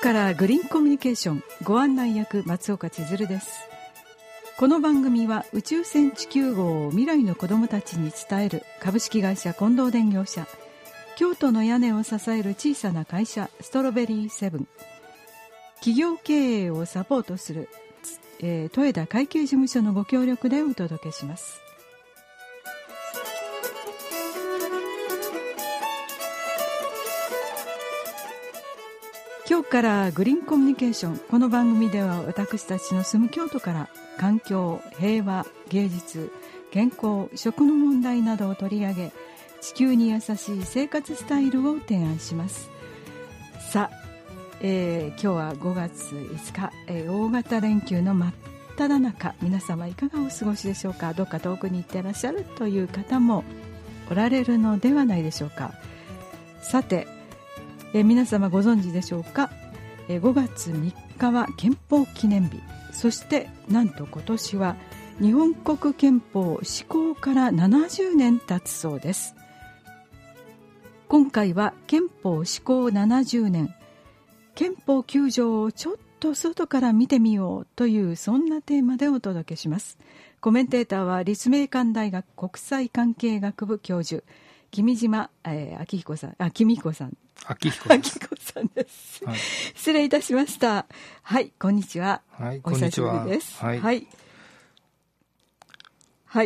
からグリーンコミュニケーションご案内役松岡千鶴です。この番組は宇宙船地球号を未来の子どもたちに伝える株式会社近藤電業者、京都の屋根を支える小さな会社ストロベリーセブン、企業経営をサポートする、豊田会計事務所のご協力でお届けします。今日からグリーンコミュニケーション、この番組では私たちの住む京都から環境、平和、芸術、健康、食の問題などを取り上げ、地球に優しい生活スタイルを提案します。さあ、今日は5月5日、大型連休の真っ只中、皆様いかがお過ごしでしょうか。どっか遠くに行ってらっしゃるという方もおられるのではないでしょうか。さて、皆様ご存知でしょうか。5月3日は憲法記念日、そしてなんと今年は日本国憲法施行から70年経つそうです。今回は憲法施行70年、憲法9条をちょっと外から見てみようという、そんなテーマでお届けします。コメンテーターは立命館大学国際関係学部教授、君島明彦さん、君彦さんです、はい、失礼いたしました。はい、こんにちは。 はい、 お久しぶりです。 はい、 はいはい、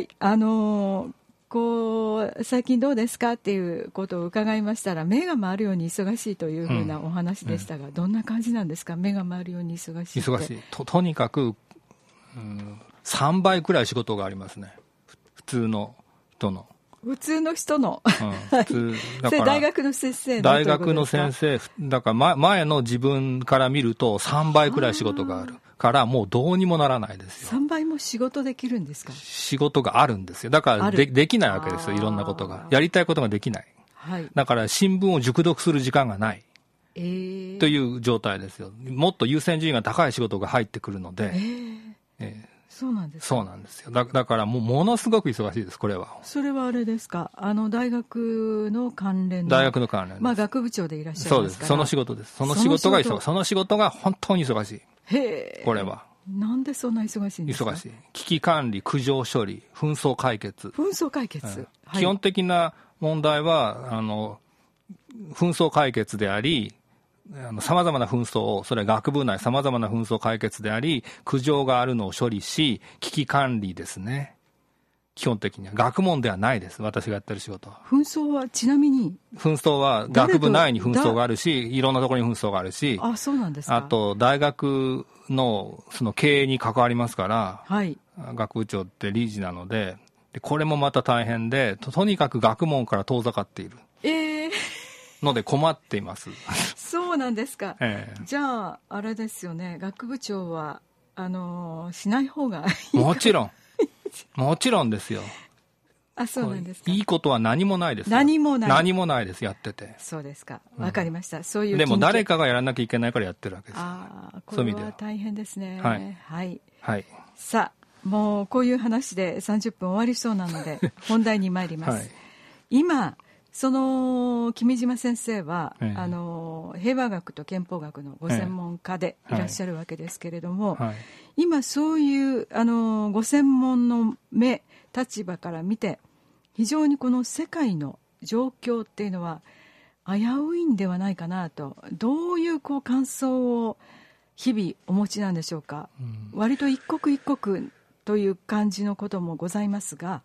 最近どうですかっていうことを伺いましたら、目が回るように忙しいというふうなお話でしたが、どんな感じなんですか。目が回るように忙しいって。 忙しい とにかく、3倍くらい仕事がありますね。普通の人の、 普通の、 普通だから、それ大学の先生大学の先生だから、前の自分から見ると3倍くらい仕事があるから、もうどうにもならないですよ。 3倍も仕事できるんですか。仕事があるんですよ。だから できないわけですよ。いろんなことがやりたいことができない、はい、だから新聞を熟読する時間がない、という状態ですよ。もっと優先順位が高い仕事が入ってくるので、 そうなんですか。 そうなんですよ。だからものすごく忙しいです。これは。 それはあれですか。大学の関連の。 大学の関連です。 学部長でいらっしゃいますから。そうです。 その仕事です。その仕事が本当に忙しい。 へー。 これは。 なんでそんな忙しいんですか。 忙しい。危機管理、苦情処理、紛争解決。 はい、 基本的な問題は紛争解決であり、様々な紛争を、それは学部内様々な紛争解決であり、苦情があるのを処理し、危機管理ですね。基本的には学問ではないです。私がやってる仕事は。 紛争はちなみに、 紛争は学部内に紛争があるし、いろんなところに紛争があるし、 あ、そうなんですか。 あと大学のその経営に関わりますから、 はい、 学部長って理事なので、これもまた大変で、とにかく学問から遠ざかっている。ので困っています。 そうなんですか。じゃああれですよね。学部長はしない方がいい。 もちろんですよ。 あ、そうなんですか。 いいことは何もないですよ。何もないです。やってて。 そうですか。わかりました。そういうでも誰かがやらなきゃいけないからやってるわけですよ。 これは大変ですね。はい。さあ、もうこういう話で30分終わりそうなので本題に参ります。今その君島先生は、平和学と憲法学のご専門家でいらっしゃるわけですけれども、今そういうご専門の立場から見て、非常にこの世界の状況っていうのは危ういんではないかなと、どういう感想を日々お持ちなんでしょうか。割と一刻一刻という感じのこともございますが、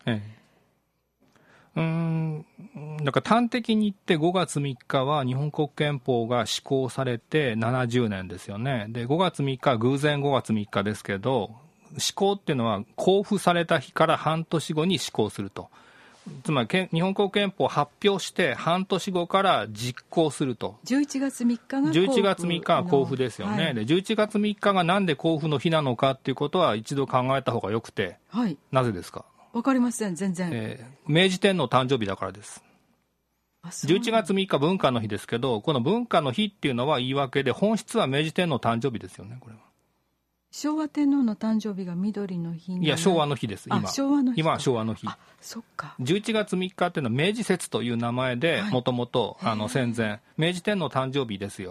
だから端的に言って5月3日は日本国憲法が施行されて70年ですよね。で、5月3日は偶然5月3日ですけど、施行っていうのは公布された日から半年後に施行すると。つまり日本国憲法を発表して半年後から実行すると。 11月3日が 11月3日は公布ですよね。で、11月3日がなんで公布の日なのかっていうことは一度考えた方がよくて、なぜですか。 わかりません、全然。 明治天皇誕生日だからです。11月3日文化の日ですけど、この文化の日っていうのは言い訳で、本質は明治天皇誕生日ですよね。これは昭和天皇の誕生日が緑の日。 いや、昭和の日です。今は昭和の日。 そっか。 11月3日っていうのは明治節という名前で、もともと戦前明治天皇誕生日ですよ。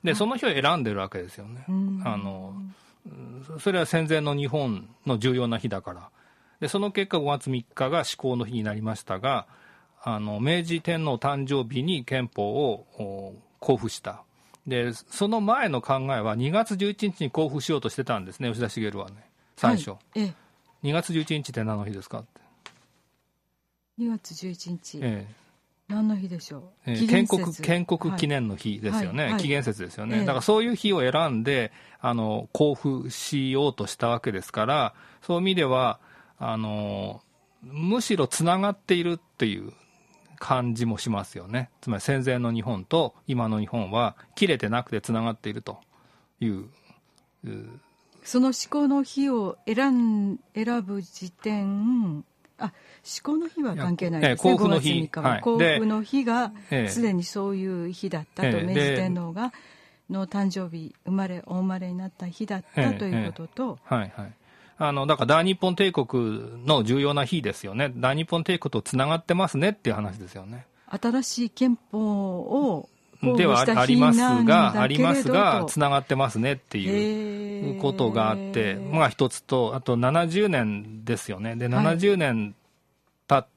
でその日を選んでるわけですよね。それは戦前の日本の重要な日だから。でその結果5月3日が施行の日になりましたが、明治天皇誕生日に憲法を公布した。でその前の考えは2月11日に公布しようとしてたんですね、吉田茂はね、最初、2月11日って何の日ですかって。 2月11日、何の日でしょう。 建国記念の日ですよね、紀元節ですよね、だからそういう日を選んで公布しようとしたわけですから、そういう意味ではむしろつながっているっていう感じもしますよね。つまり戦前の日本と今の日本は切れてなくてつながっているという。 その施行の日を選ぶ時点、施行の日は関係ないですね。 公布の日、 5月3日は公布の日がすでにそういう日だったと、明治天皇がの誕生日お生まれになった日だったということと、 だから大日本帝国の重要な日ですよね。大日本帝国とつながってますねっていう話ですよね。 新しい憲法をではありますがつながってますねっていうことがあって、一つと、あと70年ですよね。で70年経って、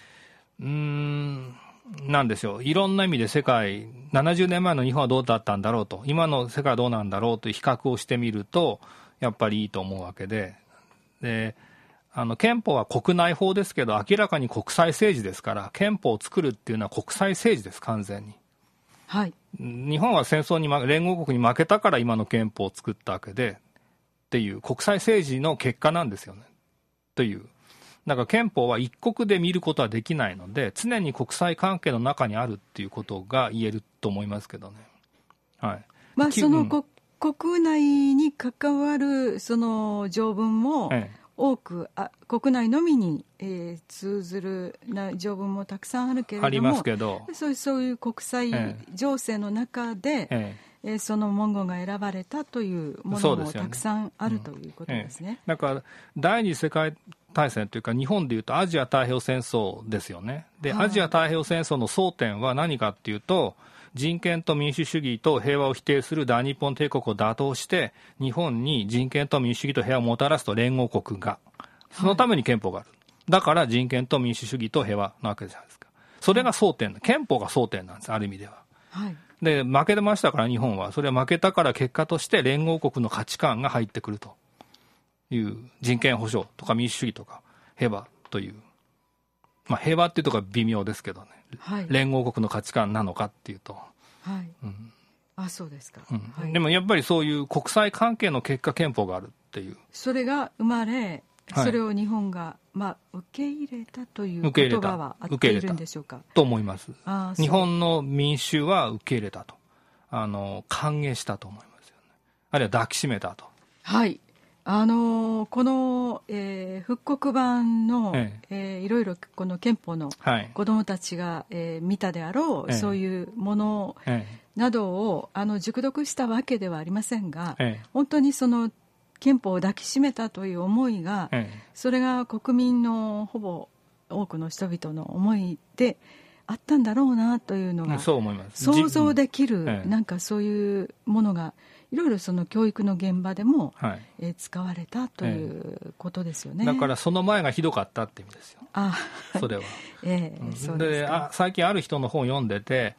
なんでしょう、いろんな意味で世界、70年前の日本はどうだったんだろうと、今の世界はどうなんだろうという比較をしてみるとやっぱりいいと思うわけで、憲法は国内法ですけど明らかに国際政治ですから、憲法を作るっていうのは国際政治です、完全に。日本は戦争に連合国に負けたから今の憲法を作ったわけでっていう国際政治の結果なんですよね。という、だから憲法は一国で見ることはできないので、常に国際関係の中にあるっていうことが言えると思いますけどね。 その国内に関わるその条文も多く、国内のみに、通ずる条文もたくさんあるけれども、 ありますけど、 そういう国際情勢の中で、その文言が選ばれたというものもたくさんあるということですね。 だから第二次世界大戦というか、日本でいうとアジア太平洋戦争ですよね。で、アジア太平洋戦争の争点は何かっていうと、人権と民主主義と平和を否定する大日本帝国を打倒して日本に人権と民主主義と平和をもたらすと、連合国がそのために憲法がある、だから人権と民主主義と平和なわけじゃないですか。それが争点、憲法が争点なんです、ある意味では。で負けてましたから日本は、それは負けたから結果として連合国の価値観が入ってくるという、人権保障とか民主主義とか平和という、平和っていうところは微妙ですけどね、連合国の価値観なのかっていうと、 そうですか。 でもやっぱりそういう国際関係の結果憲法があるっていう、 それが生まれ、それを日本が、受け入れたという言葉は合っているんでしょうか。 と思います。日本の民主は受け入れたと、歓迎したと思いますよね。あるいは抱きしめたと。 この、復刻版の、いろいろこの憲法の子どもたちが、見たであろう、そういうものなどを熟読したわけではありませんが、本当にその憲法を抱きしめたという思いが、それが国民のほぼ多くの人々の思いであったんだろうなというのが想像できる、なんかそういうものがいろいろその教育の現場でも、使われたということですよね。 だからその前がひどかったって意味ですよ。それは。 そうですか。 で、最近ある人の本を読んでて、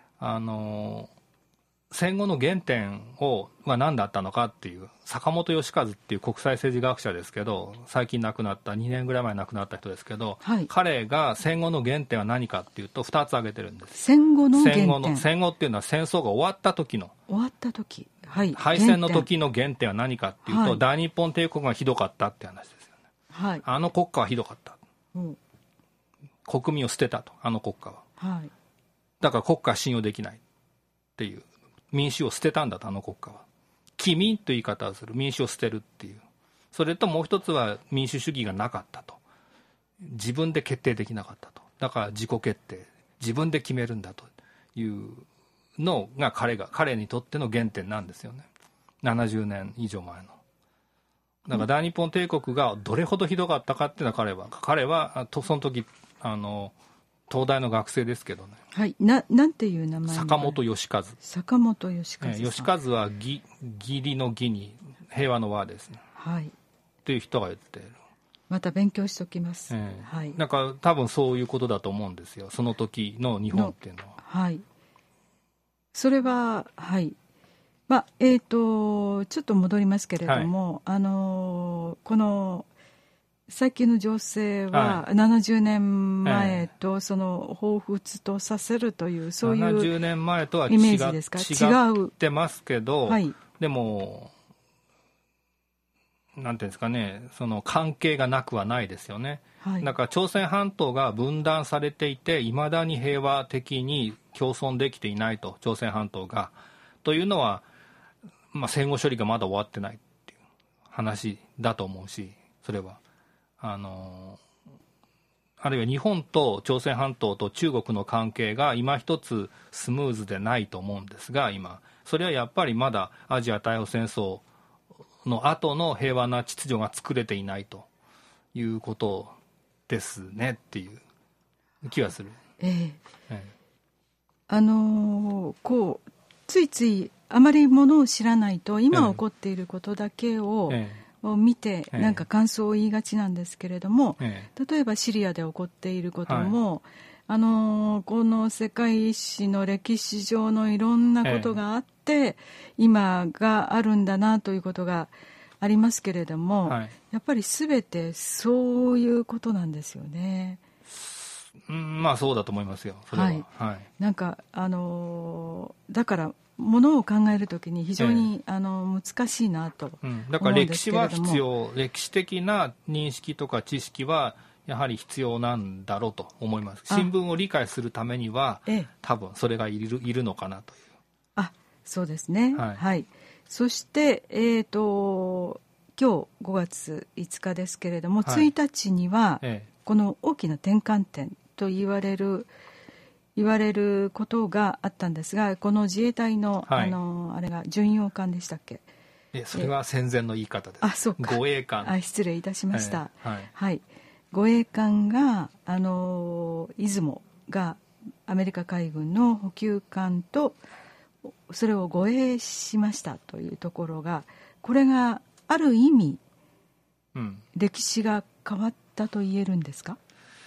戦後の原点は何だったのかっていう、坂本義和っていう国際政治学者ですけど、最近亡くなった、2年ぐらい前に亡くなった人ですけど、彼が戦後の原点は何かっていうと2つ挙げてるんです。 戦後の原点。 戦後っていうのは戦争が終わった時の、敗戦の時の原点は何かっていうと、大日本帝国がひどかったって話ですよね。あの国家はひどかった、国民を捨てたと、あの国家は、だから国家は信用できないっていう、民主を捨てたんだと、あの国家は。棄民という言い方をする、民主を捨てるっていう。それともう一つは民主主義がなかったと、自分で決定できなかったと、だから自己決定、自分で決めるんだというのが彼にとっての原点なんですよね。70年以上前の。だから大日本帝国がどれほどひどかったかっていうのは、彼はその時東大の学生ですけどね。 はい、なんていう名前？ 坂本義和。 坂本義和さん。 義和は義理の義に平和の和ですね。 はい。 という人が言っている。 また勉強しておきます。はい。 なんか多分そういうことだと思うんですよ。その時の日本っていうのは。 はい。それははい。まあちょっと戻りますけれども、はい、この最近の情勢は70年前とその彷彿とさせるというそういう 70年前とはイメージですか？ 違ってますけど、 はい、 でもなんていうんですかね、その関係がなくはないですよね。はい、だから朝鮮半島が分断されていていまだに平和的に共存できていないと、朝鮮半島がというのは、まあ、戦後処理がまだ終わってないっていう話だと思うし、それはあるいは日本と朝鮮半島と中国の関係が今一つスムーズでないと思うんですが、今それはやっぱりまだアジア太平洋戦争の後の平和な秩序が作れていないということですねっていう気がする。 こうついついあまりものを知らないと今起こっていることだけを見てなんか感想を言いがちなんですけれども、例えばシリアで起こっていることも、この世界史の歴史上のいろんなことがあって、今があるんだなということがありますけれども、やっぱり全てそういうことなんですよね。 まあそうだと思いますよ、それは。 なんかだからものを考えるときに非常に、難しいなと思うんですけれども、 だから歴史は必要、歴史的な認識とか知識はやはり必要なんだろうと思います。新聞を理解するためには、多分それがいるのかなという。 そうですね。はい。そして、今日5月5日ですけれども、1日には、この大きな転換点と言われることがあったんですが、この自衛隊の、あれが巡洋艦でしたっけ？ それは戦前の言い方です。 そうか。 護衛艦。 失礼いたしました。護衛艦が出雲がアメリカ海軍の補給艦とそれを護衛しましたというところが、これがある意味、歴史が変わったと言えるんですか？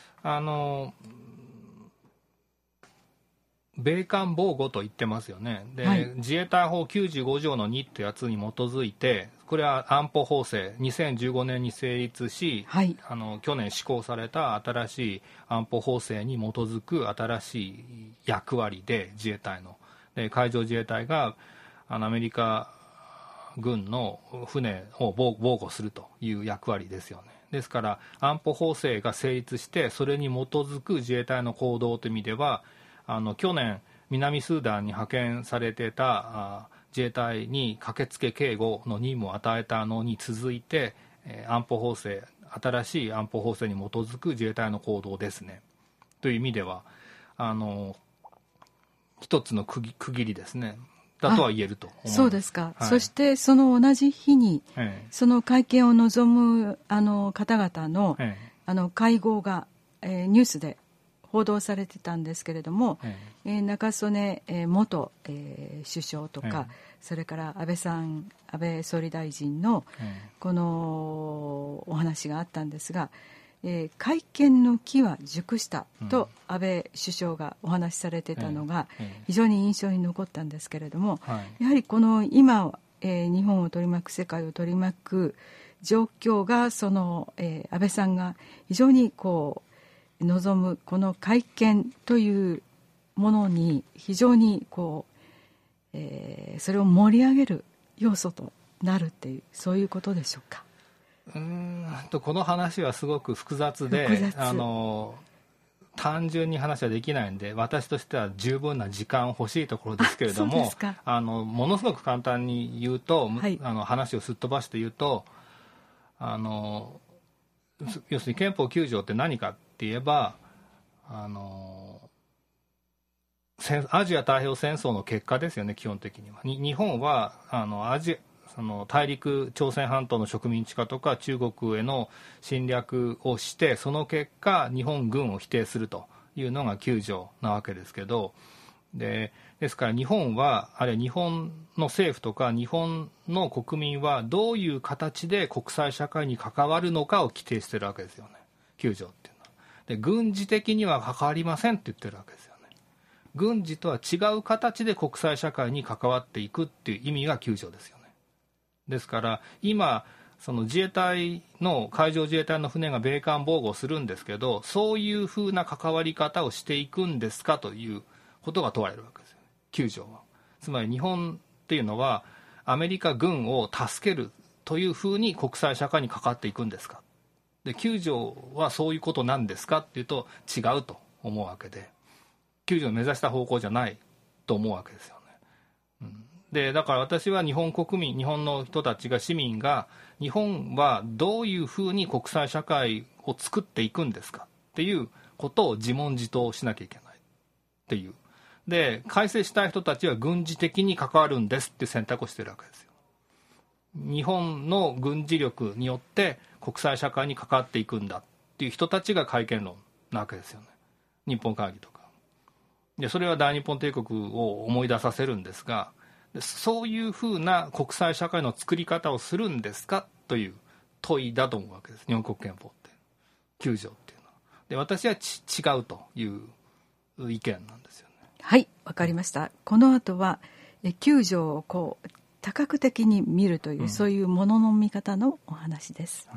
米艦防護と言ってますよね。で、自衛隊法95条の2ってやつに基づいて、これは安保法制2015年に成立し、去年施行された新しい安保法制に基づく新しい役割で、自衛隊ので海上自衛隊がアメリカ軍の船を防護するという役割ですよね。ですから安保法制が成立して、それに基づく自衛隊の行動という意味では、去年南スーダンに派遣されてた自衛隊に駆けつけ警護の任務を与えたのに続いて、安保法制、新しい安保法制に基づく自衛隊の行動ですねという意味では、一つの区切りですねだとは言えると思います。 そうですか。そしてその同じ日に、その会見を望む方々の、会合が、ニュースで報道されてたんですけれども、中曽根、元、首相とか、それから安倍総理大臣のこのお話があったんですが、会見の機は熟したと安倍首相がお話しされてたのが非常に印象に残ったんですけれども、やはりこの今、日本を取り巻く、世界を取り巻く状況が、その、安倍さんが非常に望むこの会見というものに非常にそれを盛り上げる要素となるっていう、そういうことでしょうか？ この話はすごく複雑で、単純に話はできないんで、私としては十分な時間欲しいところですけれども、ものすごく簡単に言うと、話をすっ飛ばして言うと、要するに憲法9条って何かって言えば、アジア太平洋戦争の結果ですよね、基本的には。日本はその大陸、朝鮮半島の植民地化とか中国への侵略をして、その結果日本軍を否定するというのが9条なわけですけど、ですから日本は、あるいは日本の政府とか日本の国民はどういう形で国際社会に関わるのかを規定してるわけですよね、9条っていうのは。で、軍事的には関わりませんって言ってるわけですよね。軍事とは違う形で国際社会に関わっていくっていう意味が9条ですよね。ですから今その自衛隊の海上自衛隊の船が米艦防護をするんですけど、そういうふうな関わり方をしていくんですかということが問われるわけですよ、9条は。つまり日本っていうのはアメリカ軍を助けるというふうに国際社会に関わっていくんですか。で、9条はそういうことなんですかっていうと違うと思うわけで、9条を目指した方向じゃないと思うわけですよね。で、だから私は日本国民、日本の人たちが、市民が、日本はどういうふうに国際社会を作っていくんですかっていうことを自問自答しなきゃいけないっていう。で、改正したい人たちは軍事的に関わるんですって選択をしてるわけですよ。日本の軍事力によって国際社会に関わっていくんだっていう人たちが改憲論なわけですよね。日本会議とか。で、それは大日本帝国を思い出させるんですが、そういうふうな国際社会の作り方をするんですかという問いだと思うわけです、日本国憲法って9条っていうのは。で、私は違うという意見なんですよね。 はい、わかりました。この後は9条をこう多角的に見るという、そういうものの見方のお話です。はい。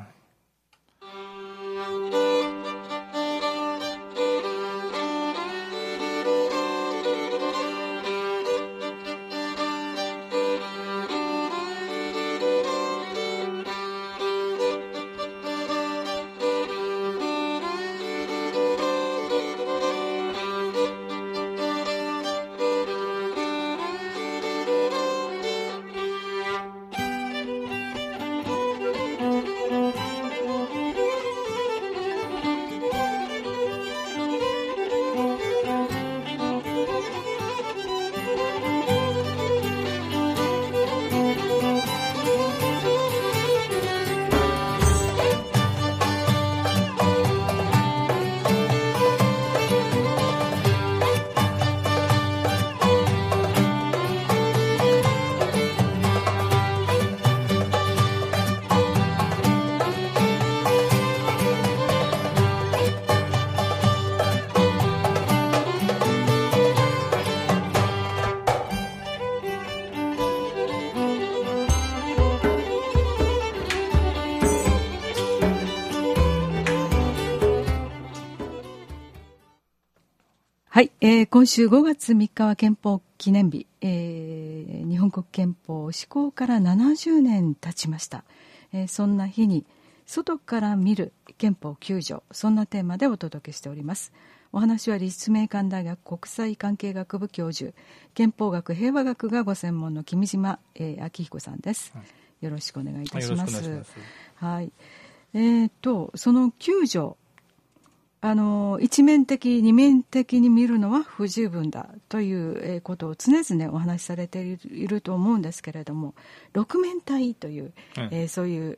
はい、今週5月3日は憲法記念日、日本国憲法施行から70年経ちました。そんな日に外から見る憲法9条、そんなテーマでお届けしております。お話は立命館大学国際関係学部教授、憲法学平和学がご専門の君島明彦さんです。よろしくお願いいたします。はい。その9条、一面的二面的に見るのは不十分だということを常々お話しされていると思うんですけれども、六面体という、そういう、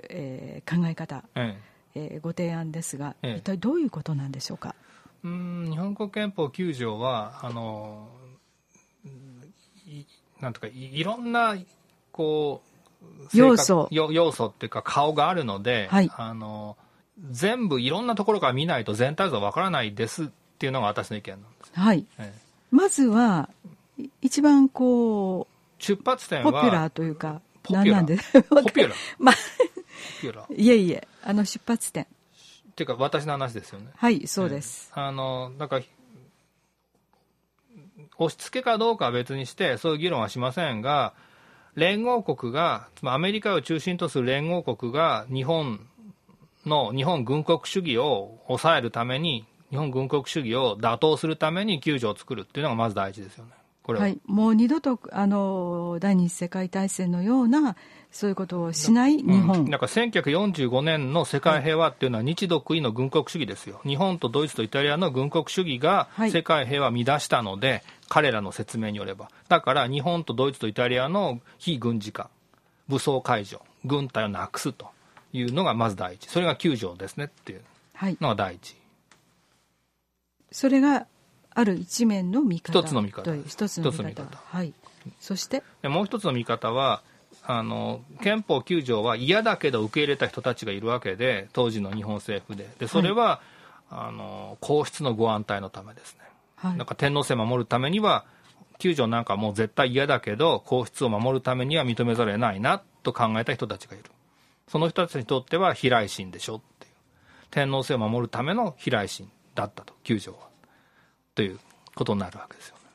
考え方、ご提案ですが、一体どういうことなんでしょうか。 日本国憲法9条はなんとかいろんなこう要素っていうか顔があるので、はい、全部いろんなところから見ないと全体像わからないですっていうのが私の意見なんです。 はい。まずは一番こう出発点はポピュラーというか何なんでポピュラー。 まあいえ出発点っていうか私の話ですよね。 はい、そうです。 だから押し付けかどうかは別にしてそういう議論はしませんが、連合国がつまりアメリカを中心とする連合国が日本軍国主義を抑えるために、日本軍国主義を打倒するために9条を作るっていうのがまず第一ですよね。これは、はい、 もう二度と第二次世界大戦のようなそういうことをしない日本、 なんか1945年の世界平和っていうのは日独伊の軍国主義ですよ。日本とドイツとイタリアの軍国主義が世界平和を乱したので、彼らの説明によれば。だから日本とドイツとイタリアの非軍事化、武装解除、軍隊をなくすというのがまず第一。それが9条ですねっていうのが第一。 それがある一面の見方一つの見方という一つの見方、はい、そしてもう一つの見方は憲法9条は嫌だけど受け入れた人たちがいるわけで、当時の日本政府でそれは、皇室のご安泰のためですね、はい、だから天皇制を守るためには9条なんかもう絶対嫌だけど皇室を守るためには認めざるを得ないなと考えた人たちがいる。その人たちにとっては非来神でしょっていう、天皇制を守るための非来神だったと9条はということになるわけですよね。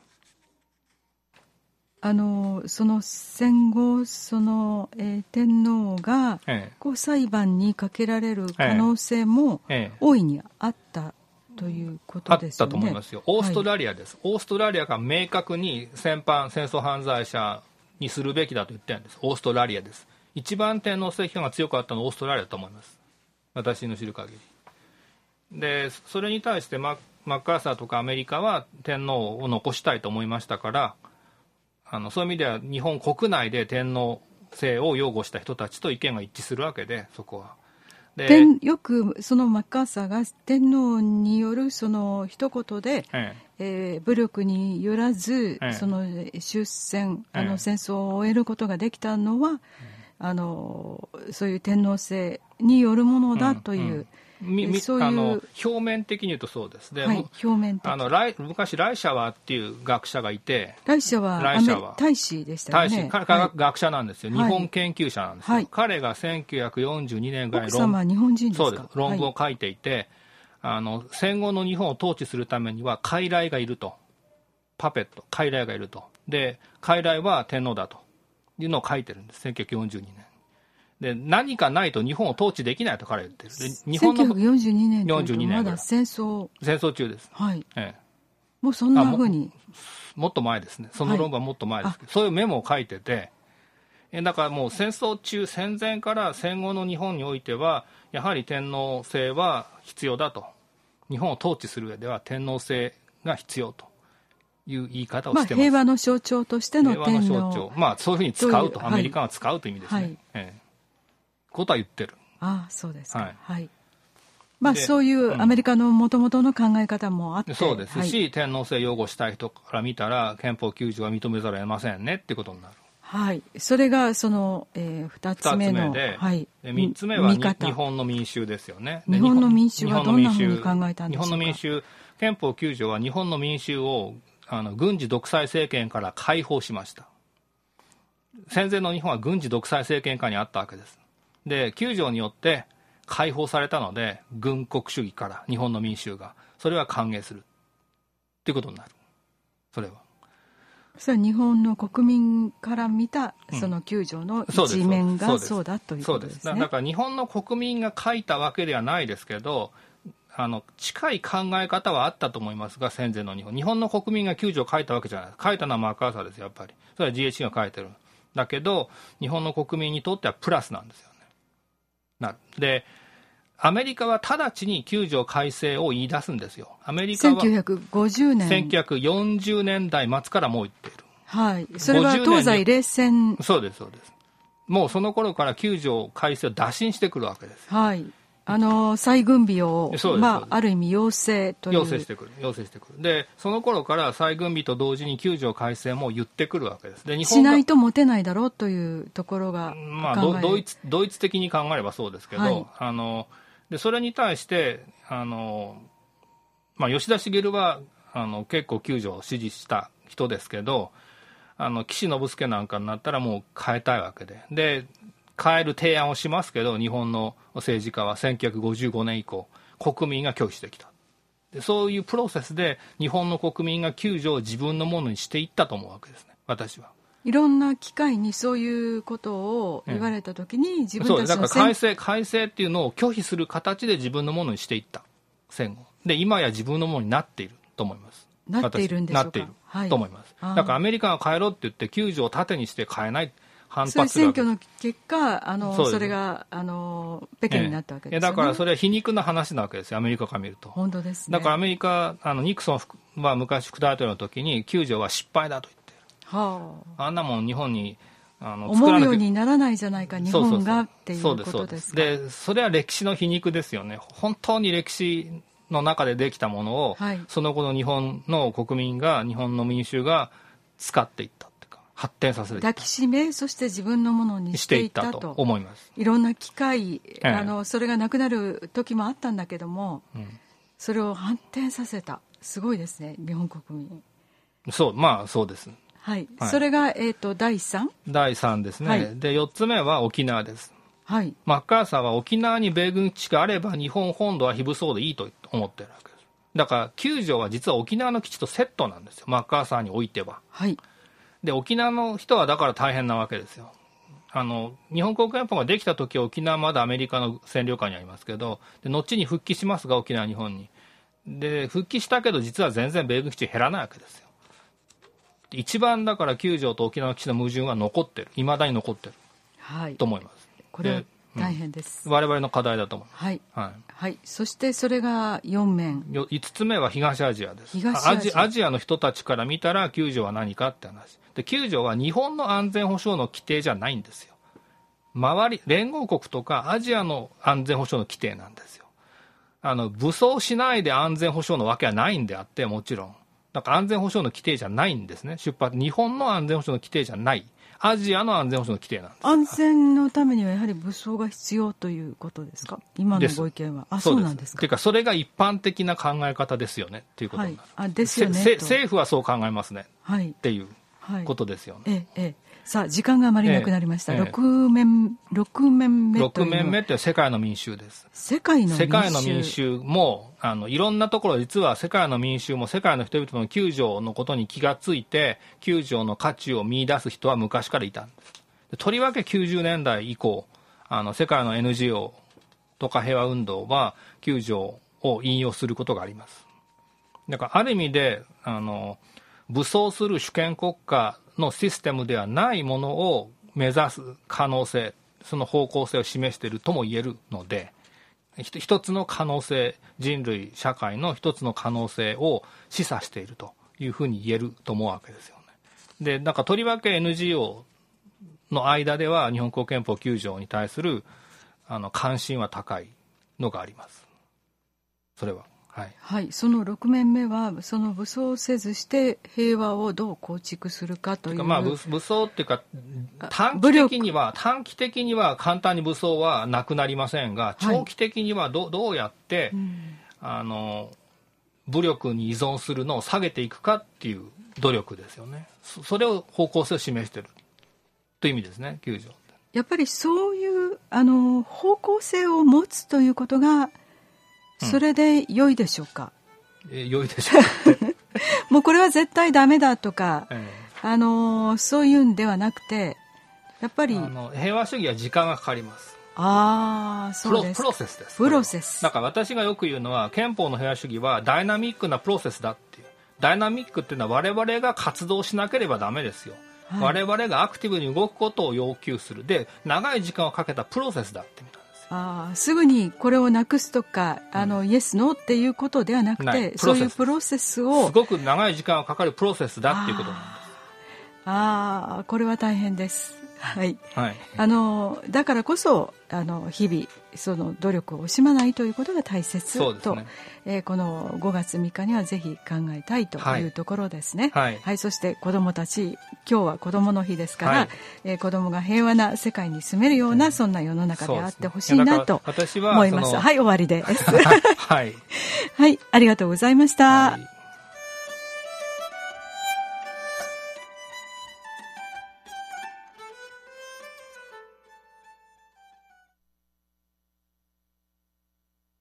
その戦後天皇が裁判にかけられる可能性も大いにあったということですよね。 あったと思いますよ。オーストラリアです、はい、オーストラリアが明確に戦争犯罪者にするべきだと言ってるんです。オーストラリアです。一番天皇制批判が強かったのはオーストラリアだと思います、私の知る限りで。それに対してマッカーサーとかアメリカは天皇を残したいと思いましたから、そういう意味では日本国内で天皇制を擁護した人たちと意見が一致するわけで、そこはでよくそのマッカーサーが天皇によるその一言で、武力によらず、その終戦、戦争を終えることができたのは、そういう天皇制によるものだという、そういう表面的に言うとそうです。で、 はい、表面的昔ライシャワーっていう学者がいて、 ライシャワー大使でしたよね。 彼が学者なんですよ、日本研究者なんですよ、はい、彼が1942年ぐらい奥様は日本人ですか。 そうです、論文を書いていて、戦後の日本を統治するためには傀儡がいると、パペット傀儡がいると、で傀儡は天皇だというのを書いてるんです、1942年で。何かないと日本を統治できないと彼は言ってる。で日本の 1942年というとまだ戦争中です、 はい、もうそんなふうにもっと前ですね、その論文はもっと前ですけど、そういうメモを書いてて、だからもう戦争中、戦前から戦後の日本においてはやはり天皇制は必要だと、日本を統治する上では天皇制が必要という言い方をしてます、 平和の象徴としての天皇、 平和の象徴、そういうふうに使うと、アメリカが使うという意味ですね、ことは言ってる。 そうですか、はいはい、そういうアメリカのもともとの考え方もあって、 そうですし、はい、天皇制を擁護したい人から見たら憲法9条は認めざるを得ませんねってことになる。 はい、それがその、2つ目ので、 はい、 で3つ目は日本の民衆ですよね。 日本の民衆はどんなふうに考えたんでしょうか。 日本の民衆、憲法9条は日本の民衆を軍事独裁政権から解放しました。戦前の日本は軍事独裁政権下にあったわけです。で9条によって解放されたので、軍国主義から日本の民衆がそれは歓迎するということになる。それは日本の国民から見たその9条の一面がそうだということですね。 だから日本の国民が書いたわけではないですけど、近い考え方はあったと思いますが、戦前の日本の国民が9条を書いたわけじゃない。書いたのはマッカーサーです、やっぱり。それは GHC が書いてる。だけど日本の国民にとってはプラスなんですよね。でアメリカは直ちに9条改正を言い出すんですよ。アメリカは1940年代末からもう言っている。 はい、それは東西冷戦。 そうですそうです。もうその頃から9条改正を打診してくるわけです。 はい、再軍備を、ある意味要請という。 要請してくる。でその頃から再軍備と同時に9条改正も言ってくるわけです。で日本しないと持てないだろうというところがドイツ的に考えればそうですけど、はい、でそれに対して吉田茂は結構9条を支持した人ですけど、岸信介なんかになったらもう変えたいわけで変える提案をしますけど、日本の政治家は1955年以降国民が拒否してきた。でそういうプロセスで日本の国民が9条を自分のものにしていったと思うわけですね、私は。 いろんな機会にそういうことを言われたときに、自分たちのそうだから改正っていうのを拒否する形で自分のものにしていった戦後で、今や自分のものになっていると思います。 なっているんでしょうか。 なっている、はい、と思います。だからアメリカが変えろって言って9条を縦にして変えない、反発するわけです。 そういう選挙の結果それが北京になったわけですよね。 だからそれは皮肉な話なわけですよ、アメリカから見ると。 本当ですね。 だからアメリカニクソンは昔副大統領の時に9条は失敗だと言ってる、あんなもん日本に思うようにならないじゃないか日本がっていうことですか。 でそれは歴史の皮肉ですよね。本当に歴史の中でできたものを、 はい、 その後の日本の国民が、日本の民衆が使っていったっていうか、発展させていった、 抱きしめ、そして自分のものにしていったと思います。 いろんな機会、それがなくなる時もあったんだけども、それを発展させた。すごいですね、日本国民。 そう、まあそうです。 はい、それが、第 3？ 第3ですね、はい、で4つ目は沖縄です、 はい、 マッカーサーは沖縄に米軍基地があれば日本本土は非武装でいいと思ってるわけです。だから9条は実は沖縄の基地とセットなんですよ、マッカーサーにおいては、はい、で沖縄の人はだから大変なわけですよ。日本国憲法ができた時は沖縄まだアメリカの占領下にありますけど、で後に復帰しますが、沖縄日本にで復帰したけど実は全然米軍基地減らないわけですよ。一番だから9条と沖縄基地の矛盾は残ってる、いまだに残ってる、はい、と思います。 これは大変です、 我々の課題だと思います。 はい、はいはい、そしてそれが4面、 5つ目は東アジアです。アジアの人たちから見たら9条は何かって話で、9条は日本の安全保障の規定じゃないんですよ。連合国とかアジアの安全保障の規定なんですよ。武装しないで安全保障のわけはないんであって、もちろんだから安全保障の規定じゃないんですね。日本の安全保障の規定じゃない、アジアの安全保障の規定なんです。 安全のためにはやはり武装が必要ということですか、今のご意見は。そうなんですか。 というかそれが一般的な考え方ですよねっていうことになる、はい、ですよね政府はそう考えますね、はい、っていうことですよね。 さあ時間があまりなくなりました、6面目というのは 6面目って世界の民衆です。 世界の民衆もいろんなところ、実は世界の民衆も世界の人々の9条のことに気がついて9条の価値を見出す人は昔からいたんです。とりわけ90年代以降世界の NGO とか平和運動は9条を引用することがあります。だからある意味で武装する主権国家のシステムではないものを目指す可能性、その方向性を示しているとも言えるので、一つの可能性、人類社会の一つの可能性を示唆しているというふうに言えると思うわけですよね。で、なんかとりわけ NGO の間では日本国憲法9条に対する関心は高いのがあります。それははいはい、その6面目はその武装せずして平和をどう構築するかという、 武装っていうか短期的には簡単に武装はなくなりませんが、長期的にはどうやって、武力に依存するのを下げていくかっていう努力ですよね。それを方向性を示しているという意味ですね、9条。 やっぱりそういう方向性を持つということがそれで良いでしょうか。 良いでしょうかもうこれは絶対ダメだとか、そういうんではなくて、やっぱり平和主義は時間がかかります。 そうです。 プロセスです。 プロセス。 だから私がよく言うのは、憲法の平和主義はダイナミックなプロセスだっていう。ダイナミックっていうのは我々が活動しなければダメですよ、はい、我々がアクティブに動くことを要求する。で、長い時間をかけたプロセスだってみたいな。 すぐにこれをなくすとかイエスノーっていうことではなくて、そういうプロセスをすごく長い時間がかかるプロセスだっていうことなんです。 これは大変です。はい、 はい、 だからこそ日々その努力を惜しまないということが大切と、ねこの5月3日にはぜひ考えたいというところですね。 はいはい、そして子どもたち、今日は子どもの日ですから、子どもが平和な世界に住めるような、そんな世の中であってほしいなと思います。はい、終わりです。 はい、 はい、ありがとうございました。 はい。